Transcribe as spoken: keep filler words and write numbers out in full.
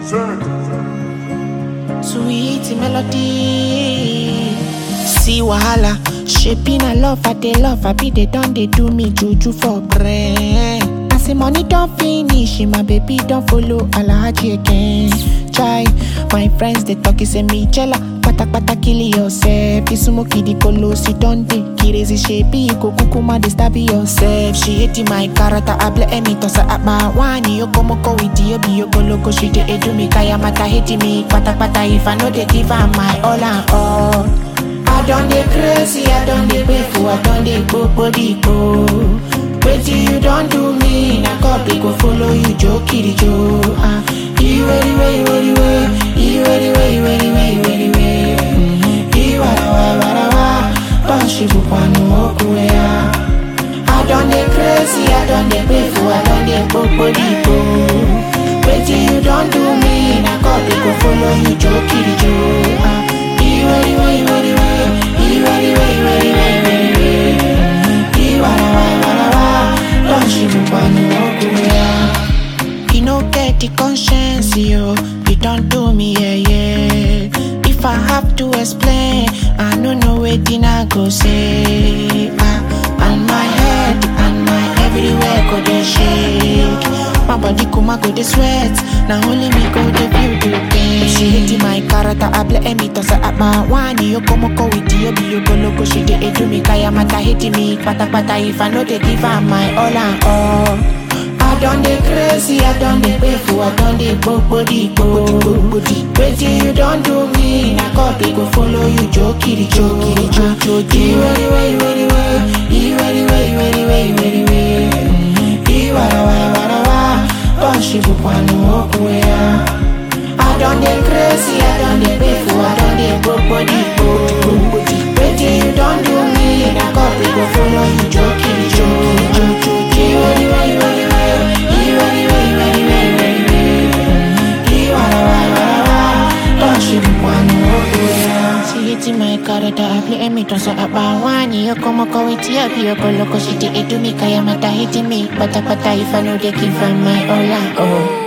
Sweet melody. See wahala, shaping a love, I they love, I be they done, they do me juju for bread. I say money don't finish, my baby don't follow Alhaji again. Try, my friends they talk, say me jella, pata pata kill yourself. Isumoki di kolo, si don't dey, kirezi shape, go kukuma de stab yourself. She hating my character, I blame me, toss her at my wani, yo como ko with you, be yo go loco, she dey edu me, kaya mata hating me, pata pata if I know they give her my all and all. I done the crazy, I done the painful, I done the go body go. Wait till you don't do me, na copy go follow you, Joe Kitty Joe. Ah, you ready, ready, ready, ready, you ready, ready, ready, ready, ready, ready. You wada wada wada wada, don't she go pano okuya. I done the crazy, I done the painful, I done the go body go. Wait till you don't do me, na copy go follow you, Joe Kitty Joe. Ah, you ready, ready, ready, ready, you ready, ready, ready, ready, ready, ready. You wada wada wada wada, don't she go pano okuya. You no get the conscience, yo. You don't do me, yeah, yeah. If I have to explain, I don't know where I go say. Ah, and my head and my everywhere go they shake. My body kuma go they sweat. Now only me go they feel the pain. She hating my character, I blame me toss her at my wani. Yo como ko with you, be yo go loco. She dey do me, kaya mata hating me. Pata pata if I know they give her my all and all. I done the crazy, I done the painful, I done the go body go. Wait till you don't do me, na copy go follow you, Joe Kitty Joe Kitty Joe Joe. You ready, ready, ready, ready, you ready, ready, ready, ready, ready, ready. You wada wada wada wada, don't she go pano okuya. I done the crazy, I done the painful, I done the go body go. Wait till you don't do me, na copy go follow you, Joe Kitty Joe Kitty Joe Joe. You ready, ready, ready, ready. She hating my character, I play me toss her at my wani. Yo como ko with you, be yo go loco. She dey do me, kaya mata hating me. Pata pata if I know they give her my all and all.